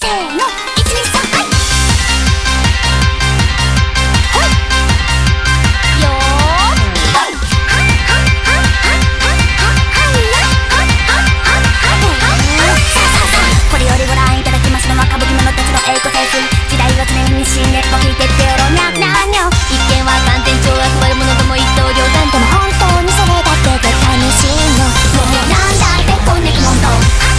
せーの、123、はい。よこれよりご覧いただきますのは歌舞伎者たちの栄光セーフ。時代は常に新熱を引いてってよろにゃくなにょ。一見は観点超悪悪者ども一刀両断。でも本当にそれだけで楽しいの。もうなんだってこんねくもんと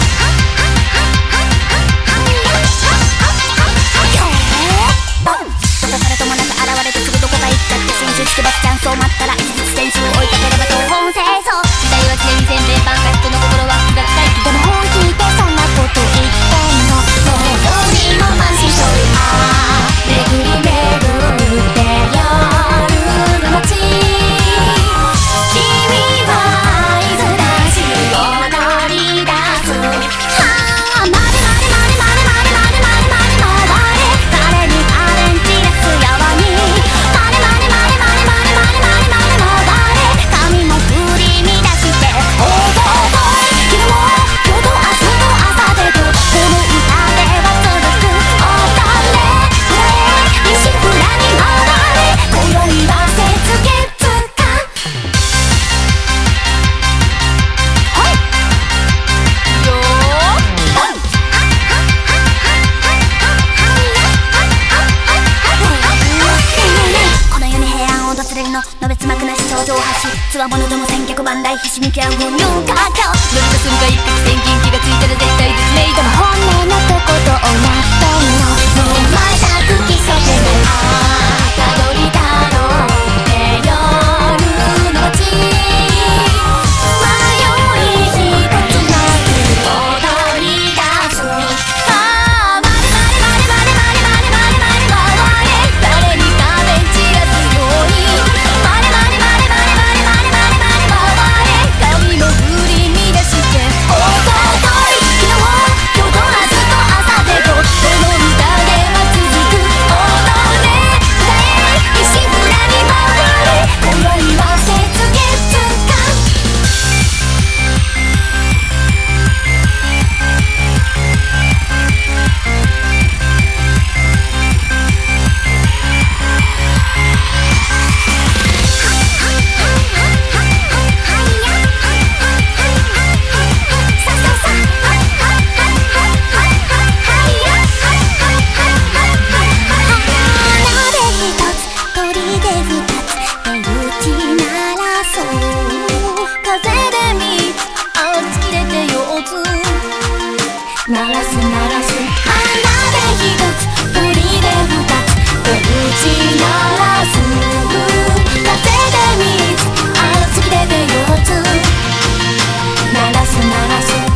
どこからともなく現れてすぐどこか行っちゃって新種式バスチャンスを待ったら一日選手を追いかければ東本清掃。時代は常に全米版か人の心は複雑回帰。でも本気でそんなこと言ってんの。もうどうにも満身創痍。ああ巡り巡って夜の街。君はいずだし踊り出す。はあまでまでまでまでまでまでまでまで回れ。誰にアレンジレスやわに。までまでまでまでまでまでまでまで回れ。髪も振り乱して踊れ。昨日も今日と明日と明後日とこの歌では続く。踊れフレイ一心不乱に回れ。今宵は雪月か。はいよこの世に平安を訪れるののべつ幕なし頂上発つわものども千脚万来ひしめき合う群雄割拠。乗りとするが一匹千金気がついたら絶対絶命。でも本音のとことをやってんの。もうまたくきそけない。ああたどりたろうって夜の街。迷い一つなく踊り出す。ああまでまでまでまでまでまでまでまで回れ。誰に画面散らすように。までまでまでまでまでまでまでまで回れ。髪も振り乱して踊れ。昨日今日と明日と明後日とこの歌では続く。踊れ歌え一心不乱に回れ。今宵は雪月か。鳥で二つ手打ち鳴らそう。風で三つ月で手四つ鳴らす鳴らす。花で一つ鳥で二つ手打ち鳴らす。風で三つ月で手四つ鳴らす鳴らす。